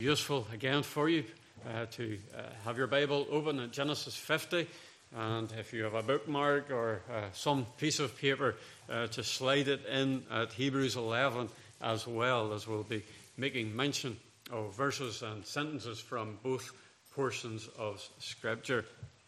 Useful again for you to have your Bible open at Genesis 50, and if you have a bookmark or some piece of paper to slide it in at Hebrews 11 as well, as we'll be making mention of verses and sentences from both portions of Scripture.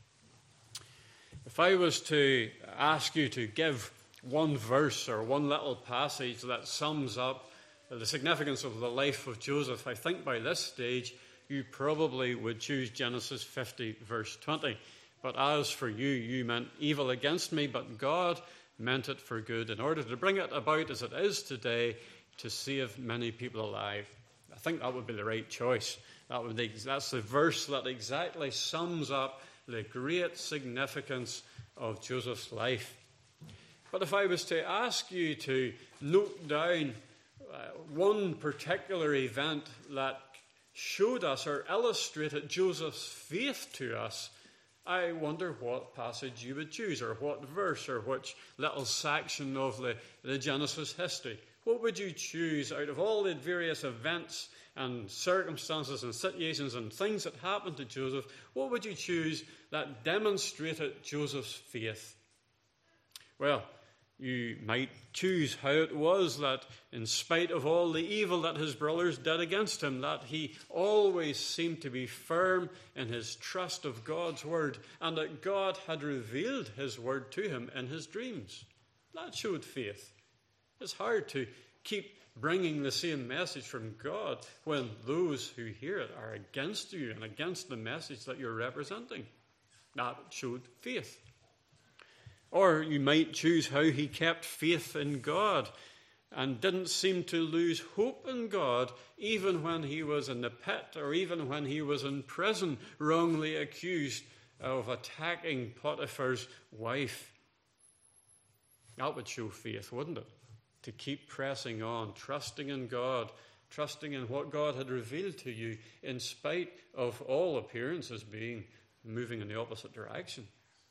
If I was to ask you to give one verse or one little passage that sums up the significance of the life of Joseph, I think by this stage you probably would choose Genesis 50 verse 20. But as for you, you meant evil against me, but God meant it for good in order to bring it about as it is today, to save many people alive. I think that would be the right choice. That's the verse that exactly sums up the great significance of Joseph's life. But if I was to ask you to note down one particular event that showed us or illustrated Joseph's faith to us, I wonder what passage you would choose, or what verse, or which little section of the Genesis history. What would you choose out of all the various events and circumstances and situations and things that happened to Joseph? What would you choose that demonstrated Joseph's faith? Well, you might choose how it was that in spite of all the evil that his brothers did against him, that he always seemed to be firm in his trust of God's word, and that God had revealed his word to him in his dreams. That showed faith. It's hard to keep bringing the same message from God when those who hear it are against you and against the message that you're representing. That showed faith. Or you might choose how he kept faith in God and didn't seem to lose hope in God, even when he was in the pit or even when he was in prison, wrongly accused of attacking Potiphar's wife. That would show faith, wouldn't it? To keep pressing on, trusting in God, trusting in what God had revealed to you, in spite of all appearances being moving in the opposite direction.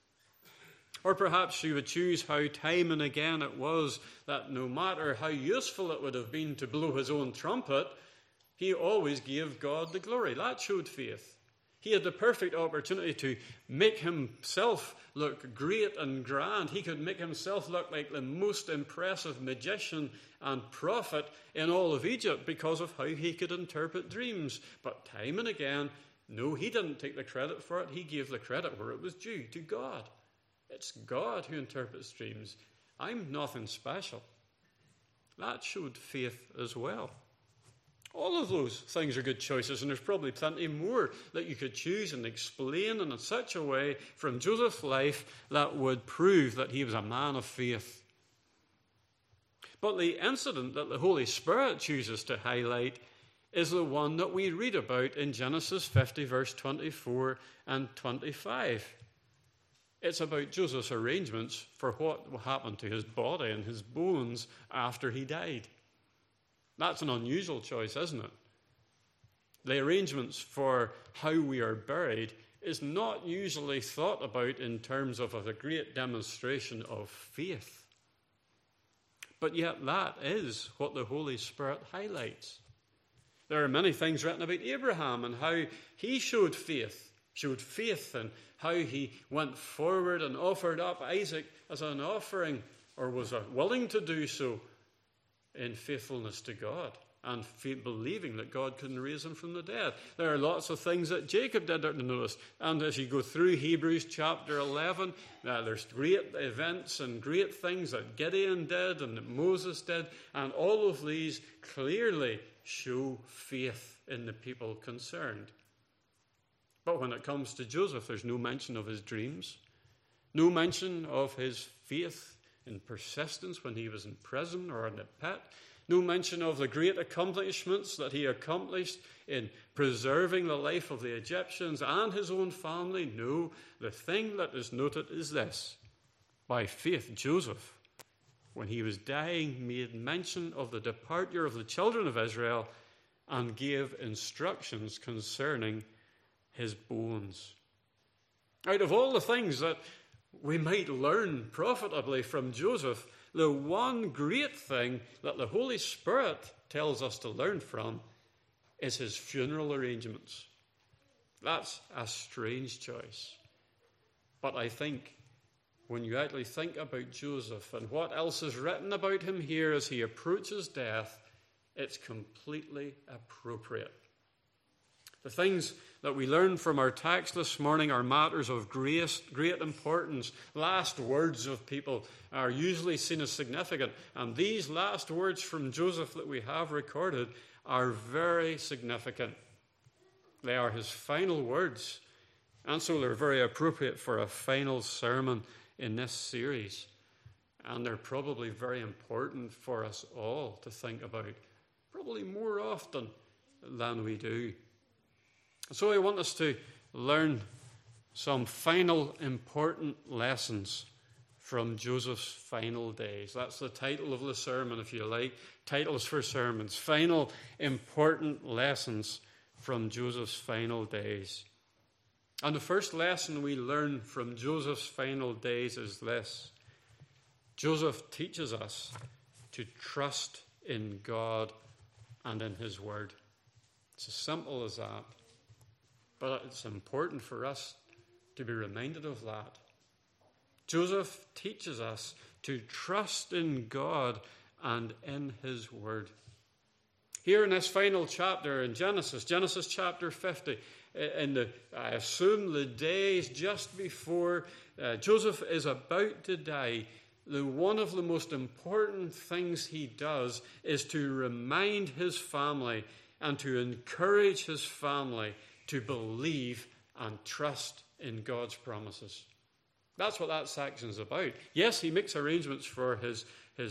Or perhaps you would choose how time and again it was that no matter how useful it would have been to blow his own trumpet, he always gave God the glory. That showed faith. He had the perfect opportunity to make himself look great and grand. He could make himself look like the most impressive magician and prophet in all of Egypt because of how he could interpret dreams. But time and again, no, he didn't take the credit for it. He gave the credit where it was due, to God. It's God who interprets dreams. I'm nothing special. That showed faith as well. All of those things are good choices, and there's probably plenty more that you could choose and explain in such a way from Joseph's life that would prove that he was a man of faith. But the incident that the Holy Spirit chooses to highlight is the one that we read about in Genesis 50, verse 24 and 25. It's about Joseph's arrangements for what happened to his body and his bones after he died. That's an unusual choice, isn't it? The arrangements for how we are buried is not usually thought about in terms of a great demonstration of faith. But yet that is what the Holy Spirit highlights. There are many things written about Abraham and how he showed faith in how he went forward and offered up Isaac as an offering, or was willing to do so in faithfulness to God and believing that God couldn't raise him from the dead. There are lots of things that Jacob did to notice. And as you go through Hebrews chapter 11, there's great events and great things that Gideon did and that Moses did, and all of these clearly show faith in the people concerned. But when it comes to Joseph, there's no mention of his dreams, no mention of his faith in persistence when he was in prison or in the pit, no mention of the great accomplishments that he accomplished in preserving the life of the Egyptians and his own family. No, the thing that is noted is this: by faith, Joseph, when he was dying, made mention of the departure of the children of Israel and gave instructions concerning his bones. Out of all the things that we might learn profitably from Joseph, the one great thing that the Holy Spirit tells us to learn from is his funeral arrangements. That's a strange choice. But I think when you actually think about Joseph and what else is written about him here as he approaches death, it's completely appropriate. The things that we learn from our text this morning are matters of great importance. Last words of people are usually seen as significant, and these last words from Joseph that we have recorded are very significant. They are his final words, and so they're very appropriate for a final sermon in this series. And they're probably very important for us all to think about, probably more often than we do. So I want us to learn some final important lessons from Joseph's final days. That's the title of the sermon, if you like. Titles for sermons. Final important lessons from Joseph's final days. And the first lesson we learn from Joseph's final days is this. Joseph teaches us to trust in God and in his word. It's as simple as that. But it's important for us to be reminded of that. Joseph teaches us to trust in God and in his word. Here in this final chapter in Genesis chapter 50, I assume the days just before Joseph is about to die, one of the most important things he does is to remind his family and to encourage his family to believe and trust in God's promises. That's what that section is about. Yes, he makes arrangements for his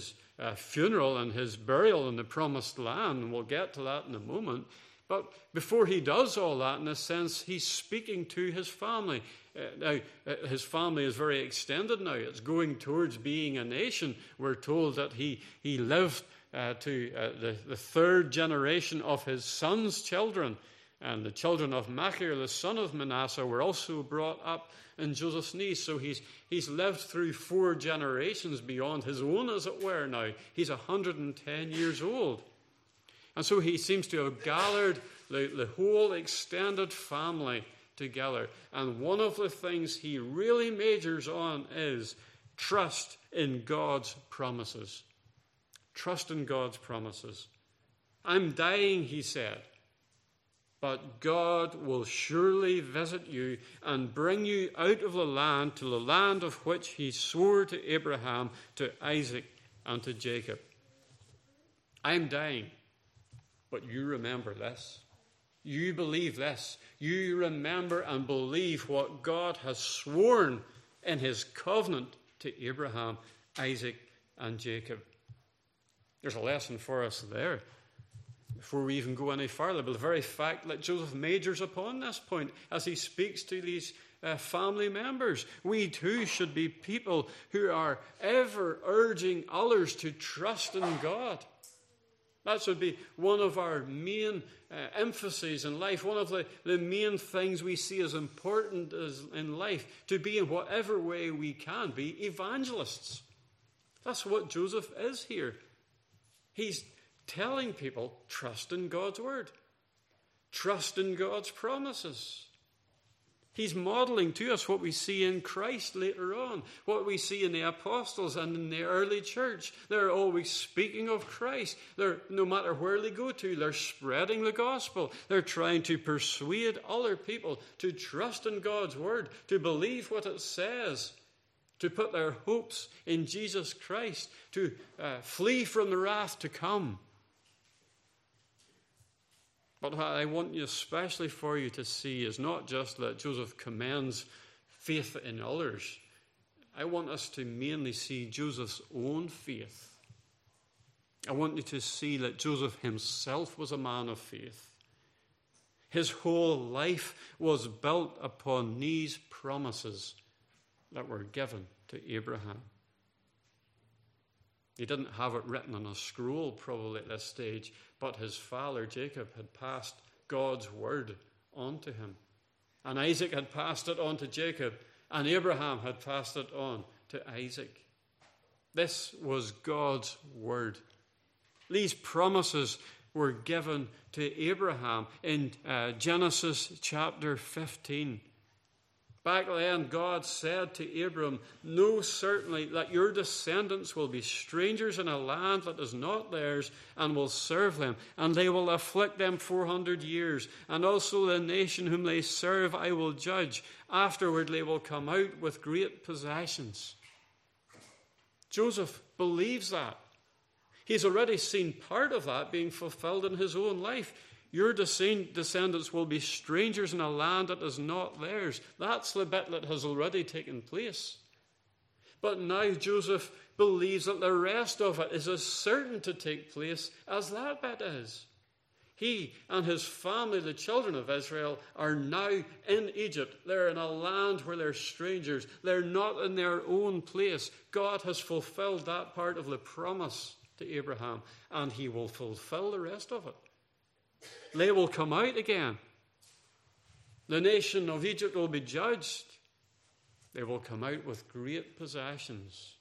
funeral and his burial in the promised land, and we'll get to that in a moment. But before he does all that, in a sense, he's speaking to his family. Now, his family is very extended now. It's going towards being a nation. We're told that he lived to the third generation of his son's children. And the children of Machir, the son of Manasseh, were also brought up in Joseph's knees. So he's lived through 4 generations beyond his own, as it were, now. He's 110 years old. And so he seems to have gathered the whole extended family together. And one of the things he really majors on is trust in God's promises. Trust in God's promises. I'm dying, he said. But God will surely visit you and bring you out of the land to the land of which he swore to Abraham, to Isaac, and to Jacob. I'm dying, but you remember this. You believe this. You remember and believe what God has sworn in his covenant to Abraham, Isaac, and Jacob. There's a lesson for us there. Before we even go any further, but the very fact that Joseph majors upon this point as he speaks to these family members, we too should be people who are ever urging others to trust in God. That should be one of our main emphases in life, one of the main things we see as important in life, to be in whatever way we can be evangelists. That's what Joseph is here. He's telling people, trust in God's word. Trust in God's promises. He's modeling to us what we see in Christ later on, what we see in the apostles and in the early church. They're always speaking of Christ. No matter where they go to, they're spreading the gospel. They're trying to persuade other people to trust in God's word, to believe what it says, to put their hopes in Jesus Christ, to flee from the wrath to come. But what I want you, especially for you to see, is not just that Joseph commends faith in others. I want us to mainly see Joseph's own faith. I want you to see that Joseph himself was a man of faith. His whole life was built upon these promises that were given to Abraham. He didn't have it written on a scroll probably at this stage, but his father Jacob had passed God's word on to him. And Isaac had passed it on to Jacob, and Abraham had passed it on to Isaac. This was God's word. These promises were given to Abraham in Genesis chapter 15. Back then, God said to Abram, "Know certainly that your descendants will be strangers in a land that is not theirs, and will serve them, and they will afflict them 400 years. And also the nation whom they serve I will judge. Afterward they will come out with great possessions." Joseph believes that. He's already seen part of that being fulfilled in his own life. Your descendants will be strangers in a land that is not theirs. That's the bit that has already taken place. But now Joseph believes that the rest of it is as certain to take place as that bit is. He and his family, the children of Israel, are now in Egypt. They're in a land where they're strangers. They're not in their own place. God has fulfilled that part of the promise to Abraham, and he will fulfill the rest of it. They will come out again. The nation of Egypt will be judged. They will come out with great possessions.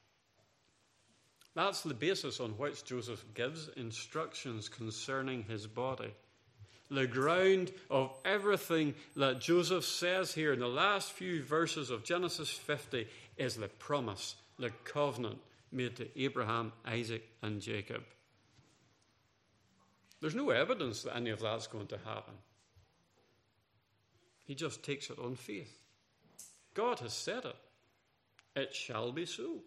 That's the basis on which Joseph gives instructions concerning his body. The ground of everything that Joseph says here in the last few verses of Genesis 50 is the promise, the covenant made to Abraham, Isaac, and Jacob. There's no evidence that any of that's going to happen. He just takes it on faith. God has said it. It shall be so.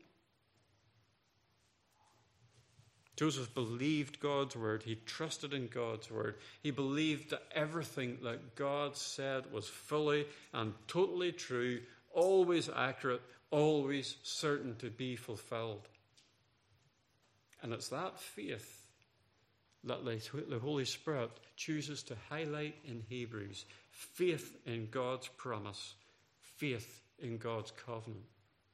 Joseph believed God's word. He trusted in God's word. He believed that everything that God said was fully and totally true, always accurate, always certain to be fulfilled. And it's that faith that the Holy Spirit chooses to highlight in Hebrews. Faith in God's promise. Faith in God's covenant.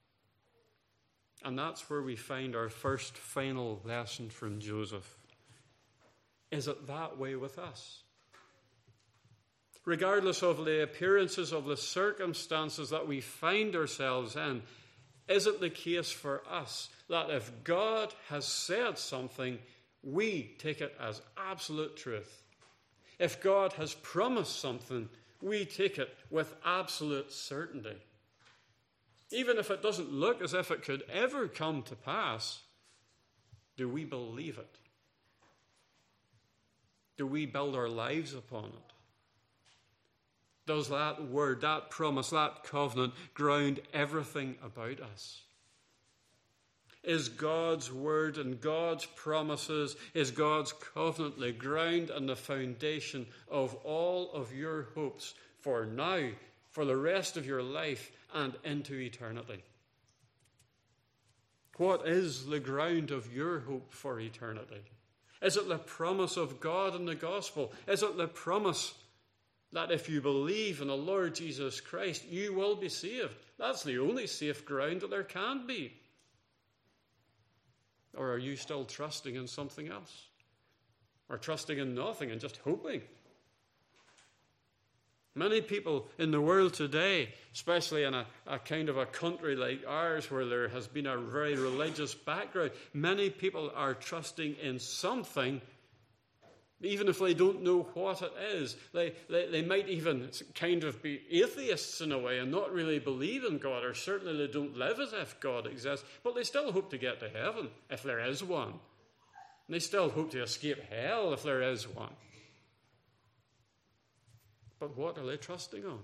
And that's where we find our first final lesson from Joseph. Is it that way with us? Regardless of the appearances of the circumstances that we find ourselves in, is it the case for us that if God has said something, we take it as absolute truth? If God has promised something, we take it with absolute certainty. Even if it doesn't look as if it could ever come to pass, do we believe it? Do we build our lives upon it? Does that word, that promise, that covenant ground everything about us? Is God's word and God's promises, is God's covenant the ground and the foundation of all of your hopes for now, for the rest of your life, and into eternity? What is the ground of your hope for eternity? Is it the promise of God in the gospel? Is it the promise that if you believe in the Lord Jesus Christ, you will be saved? That's the only safe ground that there can be. Or are you still trusting in something else? Or trusting in nothing and just hoping? Many people in the world today, especially in a kind of a country like ours where there has been a very religious background, many people are trusting in something, even if they don't know what it is. They might even kind of be atheists in a way and not really believe in God, or certainly they don't live as if God exists, but they still hope to get to heaven if there is one. And they still hope to escape hell if there is one. But what are they trusting on?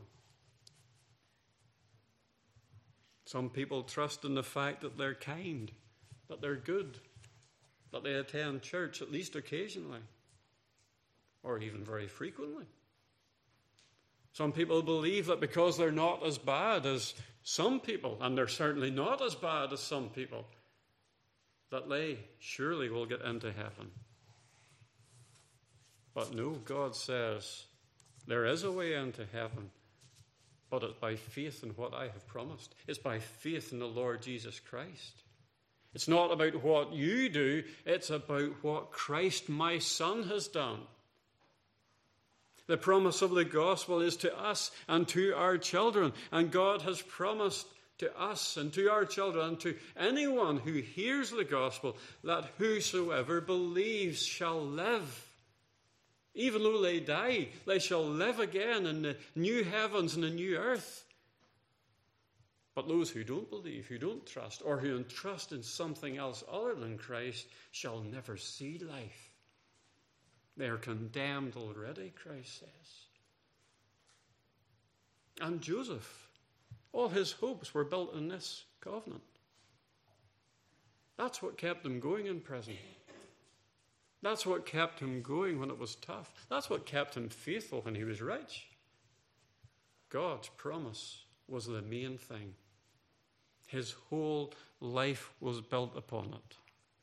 Some people trust in the fact that they're kind, that they're good, that they attend church at least occasionally, or even very frequently. Some people believe that because they're not as bad as some people, and they're certainly not as bad as some people, that they surely will get into heaven. But no, God says, there is a way into heaven, but it's by faith in what I have promised. It's by faith in the Lord Jesus Christ. It's not about what you do, it's about what Christ, my Son, has done. The promise of the gospel is to us and to our children, and God has promised to us and to our children and to anyone who hears the gospel that whosoever believes shall live. Even though they die, they shall live again in the new heavens and the new earth. But those who don't believe, who don't trust, or who entrust in something else other than Christ shall never see life. They are condemned already, Christ says. And Joseph, all his hopes were built on this covenant. That's what kept him going in prison. That's what kept him going when it was tough. That's what kept him faithful when he was rich. God's promise was the main thing. His whole life was built upon it.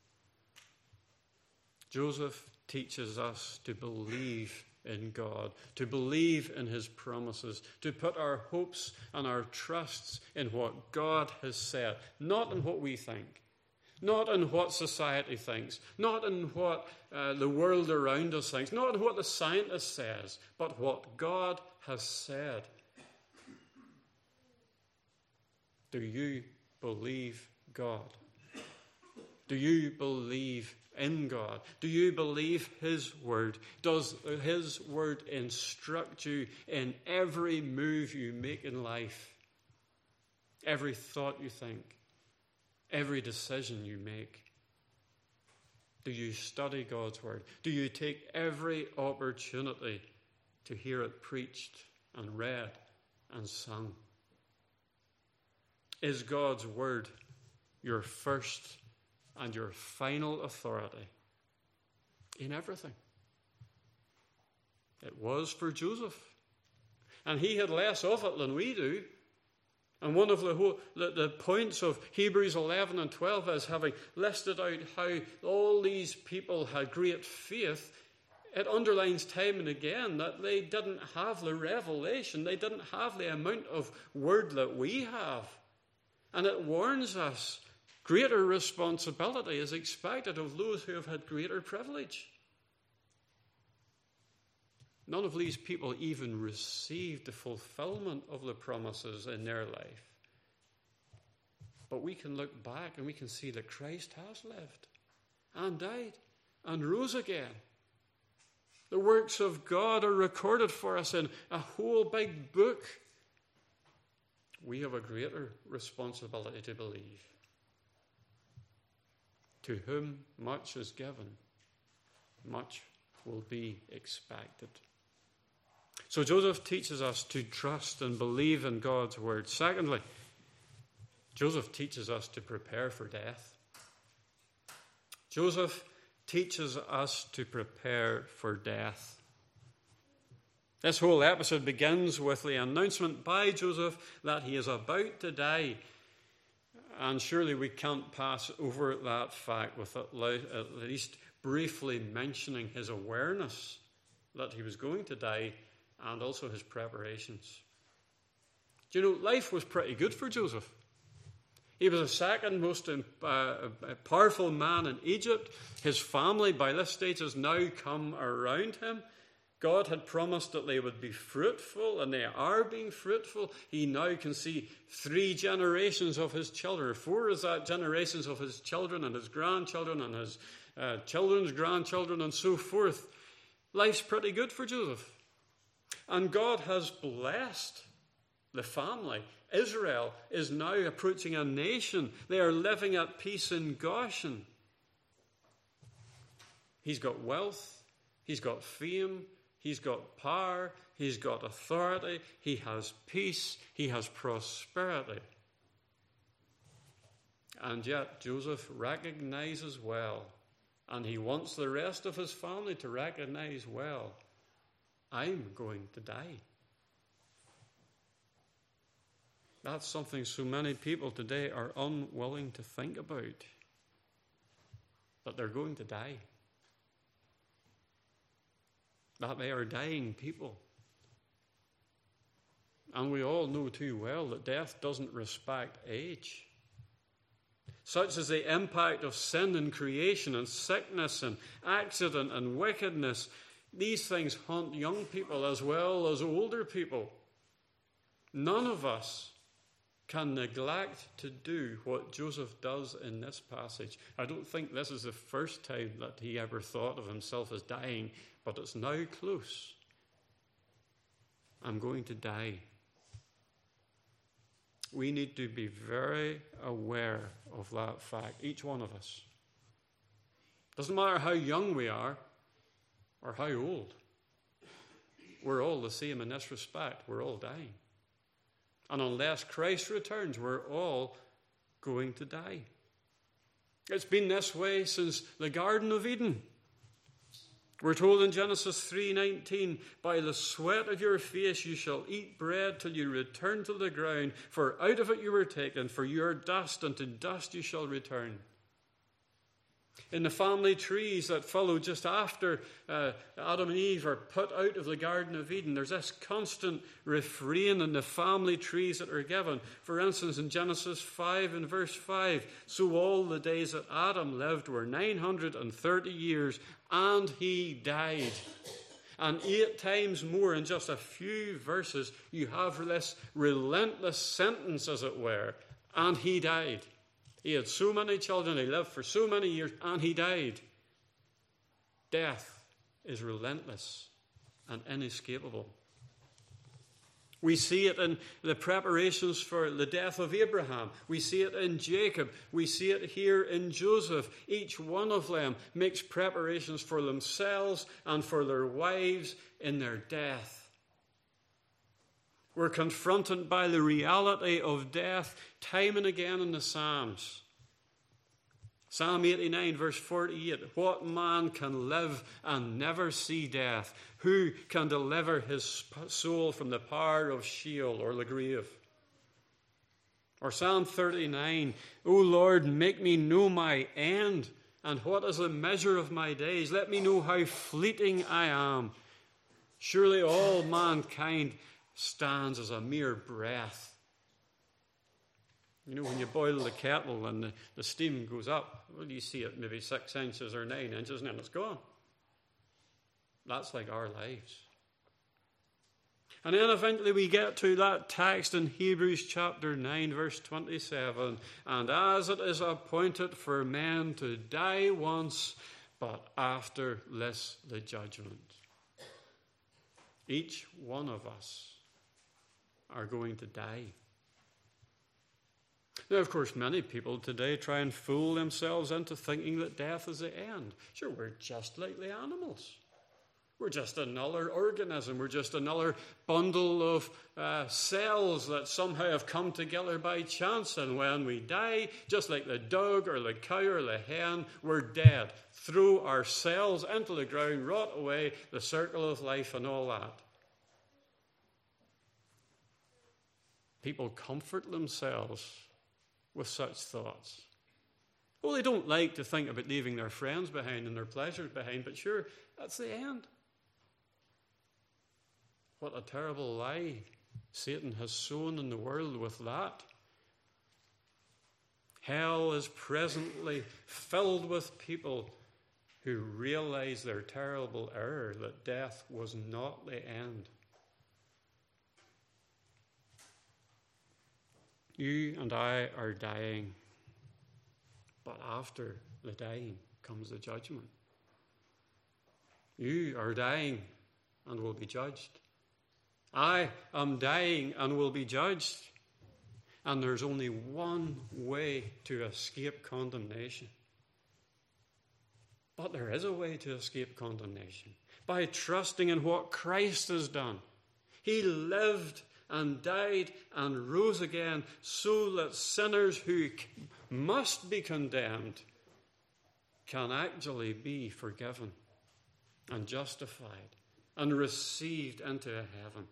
Joseph teaches us to believe in God, to believe in his promises, to put our hopes and our trusts in what God has said, not in what we think, not in what society thinks, not in what the world around us thinks, not in what the scientist says, but what God has said. Do you believe God? Do you believe in God? Do you believe his word? Does his word instruct you in every move you make in life? Every thought you think? Every decision you make? Do you study God's word? Do you take every opportunity to hear it preached and read and sung? Is God's word your first and your final authority in everything? It was for Joseph. And he had less of it than we do. And one of the points of Hebrews 11 and 12 is, having listed out how all these people had great faith, it underlines time and again that they didn't have the revelation. They didn't have the amount of word that we have. And it warns us greater responsibility is expected of those who have had greater privilege. None of these people even received the fulfillment of the promises in their life. But we can look back and we can see that Christ has lived and died and rose again. The works of God are recorded for us in a whole big book. We have a greater responsibility to believe. To whom much is given, much will be expected. So Joseph teaches us to trust and believe in God's word. Secondly, Joseph teaches us to prepare for death. Joseph teaches us to prepare for death. This whole episode begins with the announcement by Joseph that he is about to die. And surely we can't pass over that fact without at least briefly mentioning his awareness that he was going to die and also his preparations. Do you know, life was pretty good for Joseph. He was the second most powerful man in Egypt. His family, by this stage, has now come around him. God had promised that they would be fruitful, and they are being fruitful. He now can see 3 generations of his children. 4 is that generations of his children and his grandchildren and his children's grandchildren and so forth. Life's pretty good for Joseph. And God has blessed the family. Israel is now approaching a nation. They are living at peace in Goshen. He's got wealth. He's got fame. He's got power, he's got authority, he has peace, he has prosperity. And yet Joseph recognizes well, and he wants the rest of his family to recognize well, I'm going to die. That's something so many people today are unwilling to think about, that they're going to die. That they are dying people. And we all know too well that death doesn't respect age. Such is the impact of sin in creation and sickness and accident and wickedness. These things haunt young people as well as older people. None of us can neglect to do what Joseph does in this passage. I don't think this is the first time that he ever thought of himself as dying, but it's now close. I'm going to die. We need to be very aware of that fact, each one of us. Doesn't matter how young we are or how old. We're all the same in this respect. We're all dying. And unless Christ returns, we're all going to die. It's been this way since the Garden of Eden. We're told in Genesis 3:19, by the sweat of your face you shall eat bread till you return to the ground, for out of it you were taken, for you are dust, and to dust you shall return. In the family trees that follow just after Adam and Eve are put out of the Garden of Eden, there's this constant refrain in the family trees that are given. For instance, in Genesis 5 and verse 5, so all the days that Adam lived were 930 years, and he died. And 8 times more in just a few verses, you have this relentless sentence, as it were, and he died. He had so many children, he lived for so many years, and he died. Death is relentless and inescapable. We see it in the preparations for the death of Abraham. We see it in Jacob. We see it here in Joseph. Each one of them makes preparations for themselves and for their wives in their death. We're confronted by the reality of death time and again in the Psalms. Psalm 89, verse 48, what man can live and never see death? Who can deliver his soul from the power of Sheol or the grave? Or Psalm 39, O Lord, make me know my end, and what is the measure of my days? Let me know how fleeting I am. Surely all mankind stands as a mere breath. You know, when you boil the kettle and the steam goes up, well, you see it maybe 6 inches or 9 inches, and then it's gone. That's like our lives. And then eventually we get to that text in Hebrews chapter 9, verse 27. And as it is appointed for men to die once, but after this the judgment. Each one of us are going to die. Now, of course, many people today try and fool themselves into thinking that death is the end. Sure, we're just like the animals. We're just another organism. We're just another bundle of cells that somehow have come together by chance. And when we die, just like the dog or the cow or the hen, we're dead. Throw our cells into the ground, rot away, the circle of life and all that. People comfort themselves with such thoughts. Well, they don't like to think about leaving their friends behind and their pleasures behind, but sure, that's the end. What a terrible lie Satan has sown in the world with that. Hell is presently filled with people who realize their terrible error, that death was not the end. You and I are dying, but after the dying comes the judgment. You are dying and will be judged. I am dying and will be judged. And there's only one way to escape condemnation. But there is a way to escape condemnation, by trusting in what Christ has done. He lived and died and rose again so that sinners who must be condemned can actually be forgiven and justified and received into heaven.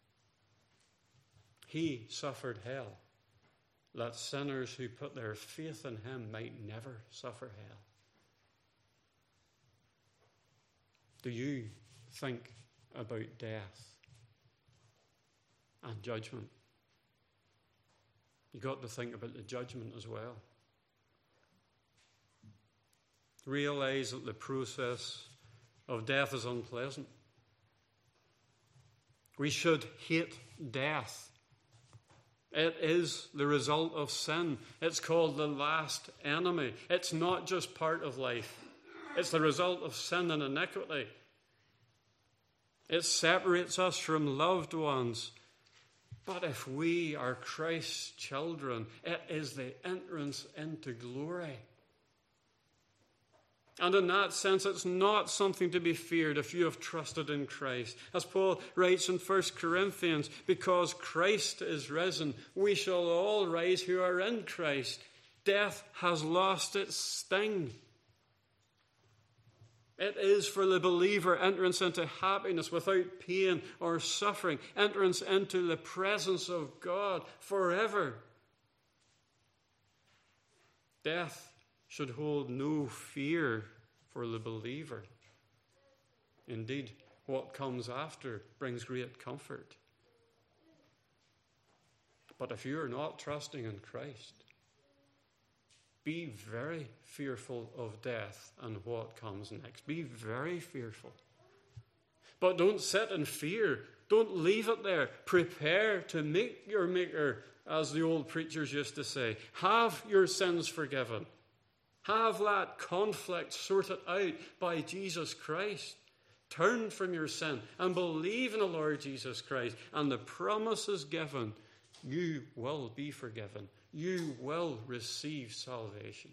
He suffered hell, that sinners who put their faith in him might never suffer hell. Do you think about death and judgment? You've got to think about the judgment as well. Realize that the process of death is unpleasant. We should hate death. It is the result of sin. It's called the last enemy. It's not just part of life. It's the result of sin and iniquity. It separates us from loved ones. But if we are Christ's children, it is the entrance into glory. And in that sense, it's not something to be feared if you have trusted in Christ. As Paul writes in 1 Corinthians, because Christ is risen, we shall all rise who are in Christ. Death has lost its sting. It is for the believer entrance into happiness without pain or suffering, entrance into the presence of God forever. Death should hold no fear for the believer. Indeed, what comes after brings great comfort. But if you are not trusting in Christ, be very fearful of death and what comes next. Be very fearful. But don't sit in fear. Don't leave it there. Prepare to meet your Maker, as the old preachers used to say. Have your sins forgiven. Have that conflict sorted out by Jesus Christ. Turn from your sin and believe in the Lord Jesus Christ. And the promise is given. You will be forgiven. You will receive salvation.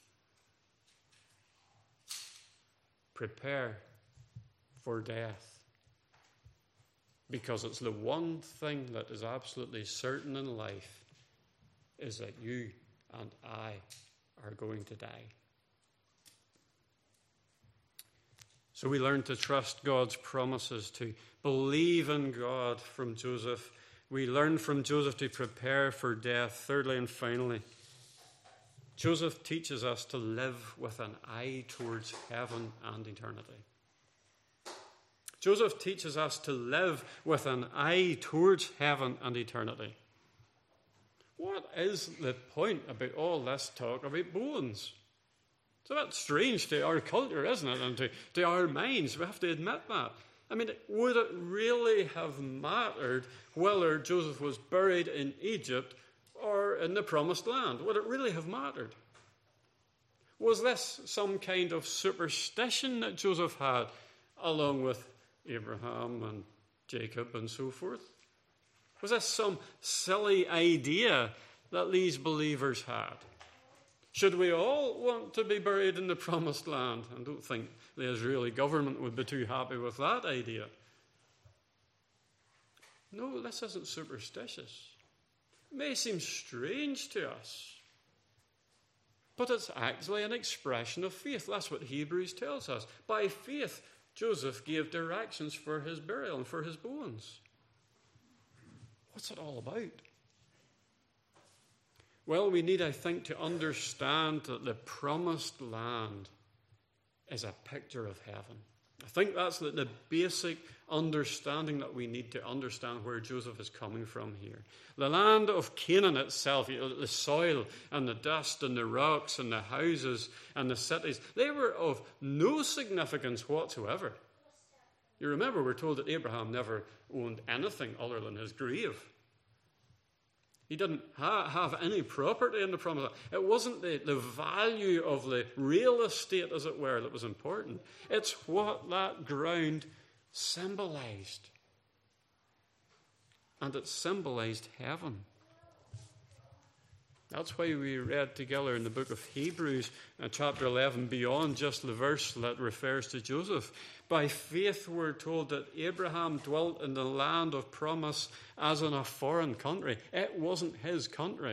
Prepare for death. Because it's the one thing that is absolutely certain in life, is that you and I are going to die. So we learn to trust God's promises, to believe in God from Joseph. We learn from Joseph to prepare for death. Thirdly and finally, Joseph teaches us to live with an eye towards heaven and eternity. Joseph teaches us to live with an eye towards heaven and eternity. What is the point about all this talk about bones? It's a bit strange to our culture, isn't it? And to our minds, we have to admit that. I mean, would it really have mattered whether Joseph was buried in Egypt or in the Promised Land? Would it really have mattered? Was this some kind of superstition that Joseph had, along with Abraham and Jacob and so forth? Was this some silly idea that these believers had? Should we all want to be buried in the Promised Land? I don't think the Israeli government would be too happy with that idea. No, this isn't superstitious. It may seem strange to us, but it's actually an expression of faith. That's what Hebrews tells us. By faith, Joseph gave directions for his burial and for his bones. What's it all about? Well, we need, I think, to understand that the Promised Land is a picture of heaven. I think that's the basic understanding that we need to understand where Joseph is coming from here. The land of Canaan itself, the soil and the dust and the rocks and the houses and the cities, they were of no significance whatsoever. You remember, we're told that Abraham never owned anything other than his grave. He didn't have any property in the Promised Land. It wasn't the value of the real estate, as it were, that was important. It's what that ground symbolized. And it symbolized heaven. That's why we read together in the book of Hebrews, chapter 11, beyond just the verse that refers to Joseph. By faith we're told that Abraham dwelt in the land of promise as in a foreign country. It wasn't his country.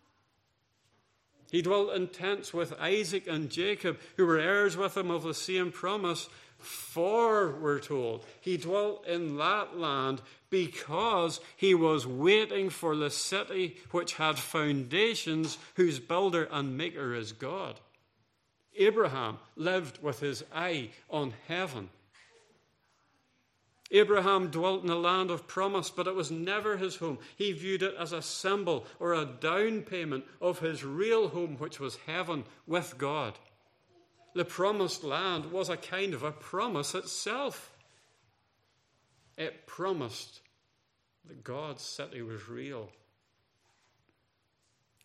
He dwelt in tents with Isaac and Jacob, who were heirs with him of the same promise. For, we're told, he dwelt in that land because he was waiting for the city which had foundations, whose builder and maker is God. Abraham lived with his eye on heaven. Abraham dwelt in the land of promise, but it was never his home. He viewed it as a symbol or a down payment of his real home, which was heaven with God. The Promised Land was a kind of a promise itself. It promised that God's city was real.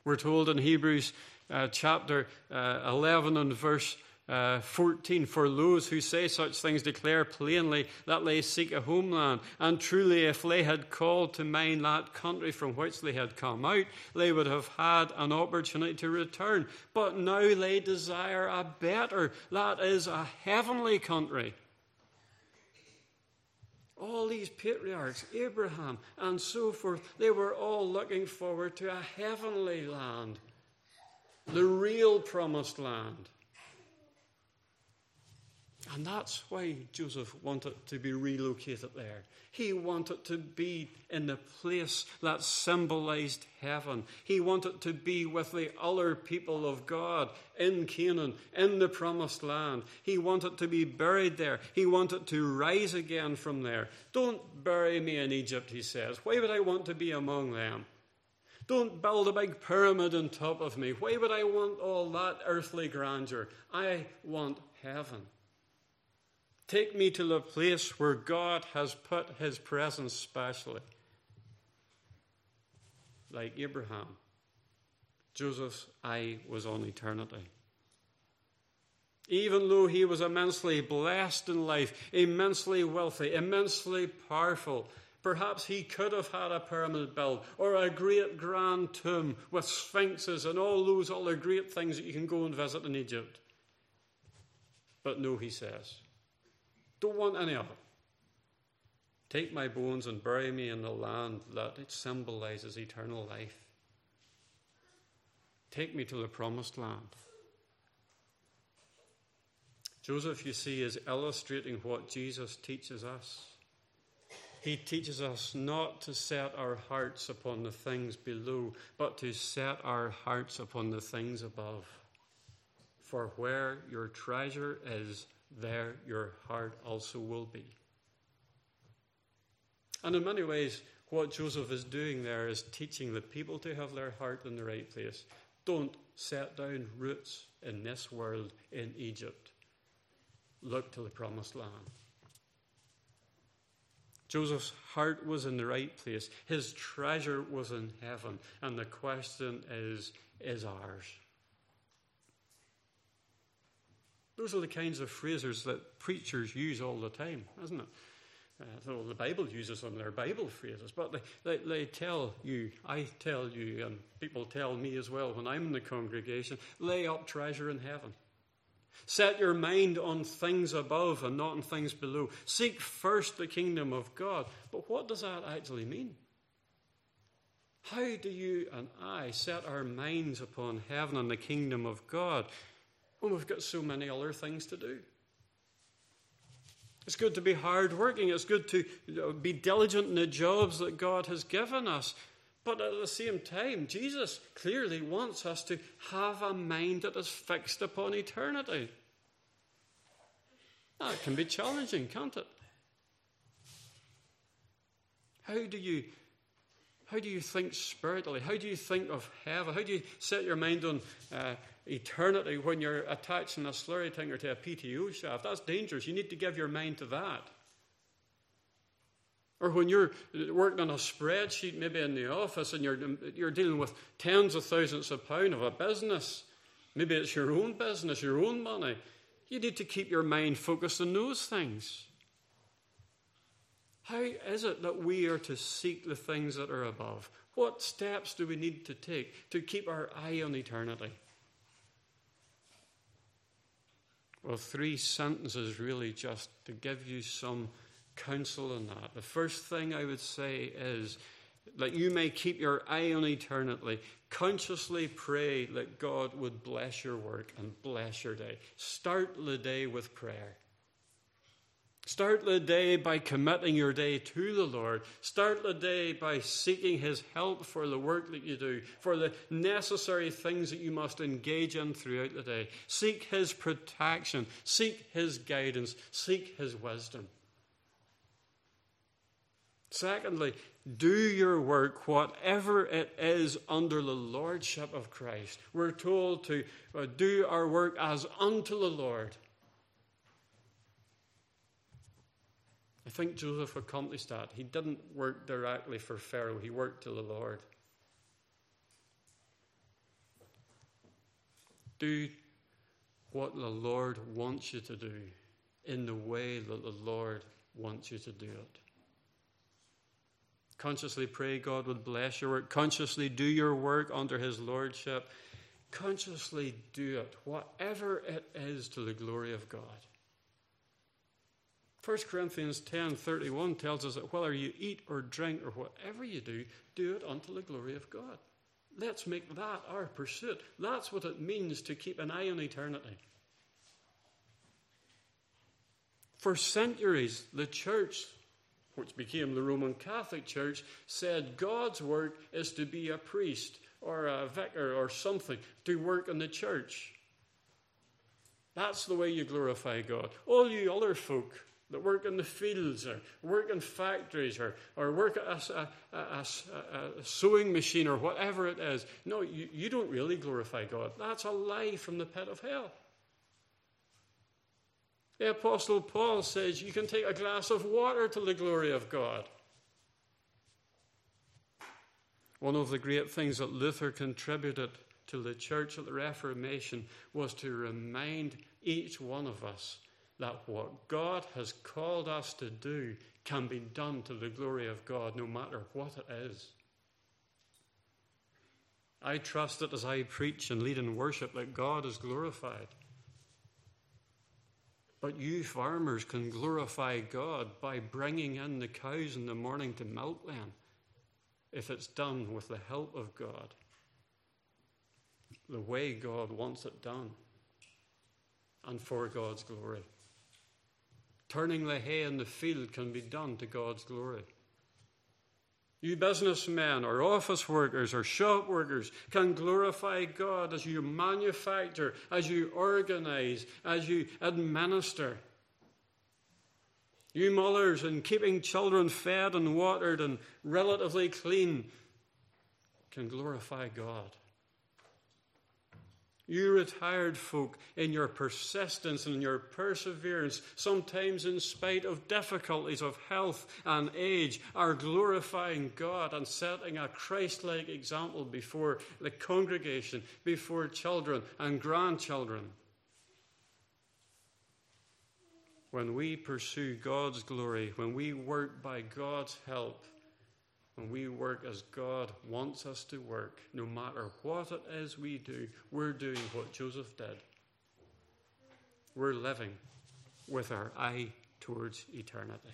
We're told in Hebrews chapter 11 and verse 14, for those who say such things declare plainly that they seek a homeland. And truly, if they had called to mind that country from which they had come out, they would have had an opportunity to return. But now they desire a better, that is, a heavenly country. All these patriarchs, Abraham and so forth, they were all looking forward to a heavenly land, the real promised land. And that's why Joseph wanted to be relocated there. He wanted to be in the place that symbolized heaven. He wanted to be with the other people of God in Canaan, in the promised land. He wanted to be buried there. He wanted to rise again from there. Don't bury me in Egypt, he says. Why would I want to be among them? Don't build a big pyramid on top of me. Why would I want all that earthly grandeur? I want heaven. Take me to the place where God has put his presence specially. Like Abraham, Joseph's eye was on eternity. Even though he was immensely blessed in life, immensely wealthy, immensely powerful, perhaps he could have had a pyramid built or a great grand tomb with sphinxes and all those other great things that you can go and visit in Egypt. But no, he says, don't want any of it. Take my bones and bury me in the land that it symbolizes eternal life. Take me to the promised land. Joseph, you see, is illustrating what Jesus teaches us. He teaches us not to set our hearts upon the things below, but to set our hearts upon the things above. For where your treasure is, there your heart also will be. And in many ways, what Joseph is doing there is teaching the people to have their heart in the right place. Don't set down roots in this world, in Egypt. Look to the promised land. Joseph's heart was in the right place. His treasure was in heaven. And the question is ours? Those are the kinds of phrases that preachers use all the time, isn't it? So the Bible uses them, they're Bible phrases, but they tell you, I tell you, and people tell me as well when I'm in the congregation, lay up treasure in heaven. Set your mind on things above and not on things below. Seek first the kingdom of God. But what does that actually mean? How do you and I set our minds upon heaven and the kingdom of God when we've got so many other things to do? It's good to be hardworking. It's good to be diligent in the jobs that God has given us. But at the same time, Jesus clearly wants us to have a mind that is fixed upon eternity. That can be challenging, can't it? How do you think spiritually? How do you think of heaven? How do you set your mind on eternity when you're attaching a slurry tinger to a PTO shaft? That's dangerous. You need to give your mind to that. Or when you're working on a spreadsheet, maybe in the office, and you're dealing with tens of thousands of pounds of a business. Maybe it's your own business, your own money. You need to keep your mind focused on those things. How is it that we are to seek the things that are above? What steps do we need to take to keep our eye on eternity? Well, 3 sentences really just to give you some counsel on that. The first thing I would say is that you may keep your eye on eternity. Consciously pray that God would bless your work and bless your day. Start the day with prayer. Start the day by committing your day to the Lord. Start the day by seeking his help for the work that you do, for the necessary things that you must engage in throughout the day. Seek his protection. Seek his guidance. Seek his wisdom. Secondly, do your work, whatever it is, under the lordship of Christ. We're told to do our work as unto the Lord. I think Joseph accomplished that. He didn't work directly for Pharaoh. He worked to the Lord. Do what the Lord wants you to do in the way that the Lord wants you to do it. Consciously pray God would bless your work. Consciously do your work under his lordship. Consciously do it, whatever it is, to the glory of God. 1 Corinthians 10:31 tells us that whether you eat or drink or whatever you do it unto the glory of God. Let's make that our pursuit. That's what it means to keep an eye on eternity. For centuries, the church, which became the Roman Catholic Church, said God's work is to be a priest or a vicar or something, to work in the church. That's the way you glorify God. All you other folk that work in the fields or work in factories or work at a sewing machine or whatever it is, no, you don't really glorify God. That's a lie from the pit of hell. The Apostle Paul says you can take a glass of water to the glory of God. One of the great things that Luther contributed to the church at the Reformation was to remind each one of us that what God has called us to do can be done to the glory of God, no matter what it is. I trust that as I preach and lead in worship that God is glorified. But you farmers can glorify God by bringing in the cows in the morning to milk them, if it's done with the help of God, the way God wants it done, and for God's glory. Turning the hay in the field can be done to God's glory. You businessmen or office workers or shop workers can glorify God as you manufacture, as you organize, as you administer. You mothers, in keeping children fed and watered and relatively clean, can glorify God. You retired folk, in your persistence and your perseverance, sometimes in spite of difficulties of health and age, are glorifying God and setting a Christ-like example before the congregation, before children and grandchildren. When we pursue God's glory, when we work by God's help, when we work as God wants us to work, no matter what it is we do, we're doing what Joseph did. We're living with our eye towards eternity.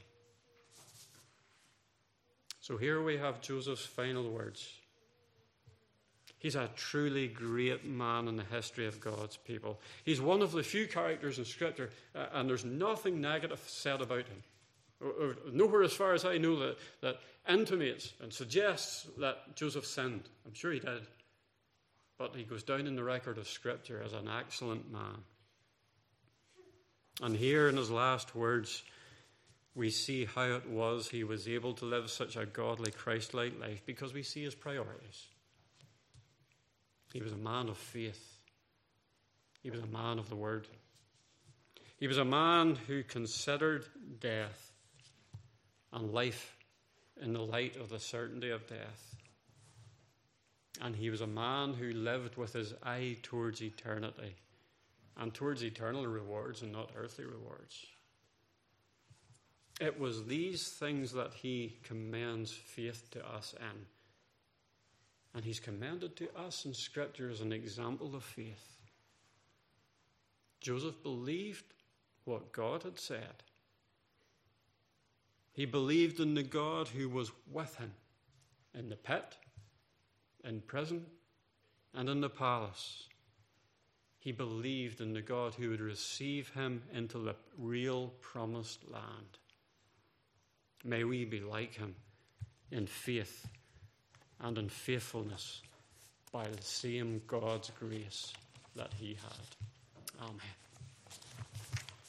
So here we have Joseph's final words. He's a truly great man in the history of God's people. He's one of the few characters in Scripture, and there's nothing negative said about him. Nowhere, as far as I know, that intimates and suggests that Joseph sinned. I'm sure he did. But he goes down in the record of Scripture as an excellent man. And here in his last words, we see how it was he was able to live such a godly, Christ-like life, because we see his priorities. He was a man of faith. He was a man of the Word. He was a man who considered death and life in the light of the certainty of death. And he was a man who lived with his eye towards eternity and towards eternal rewards and not earthly rewards. It was these things that he commends faith to us in. And he's commended to us in Scripture as an example of faith. Joseph believed what God had said. He believed in the God who was with him in the pit, in prison, and in the palace. He believed in the God who would receive him into the real promised land. May we be like him in faith and in faithfulness by the same God's grace that he had. Amen.